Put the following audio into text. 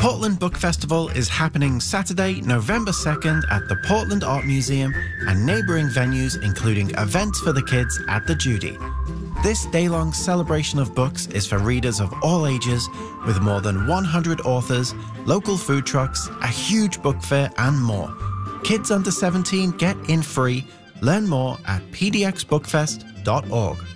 Portland Book Festival is happening Saturday, November 2nd at the Portland Art Museum and neighbouring venues, including events for the kids at the Judy. This day-long celebration of books is for readers of all ages, with more than 100 authors, local food trucks, a huge book fair and more. Kids under 17 get in free. Learn more at pdxbookfest.org.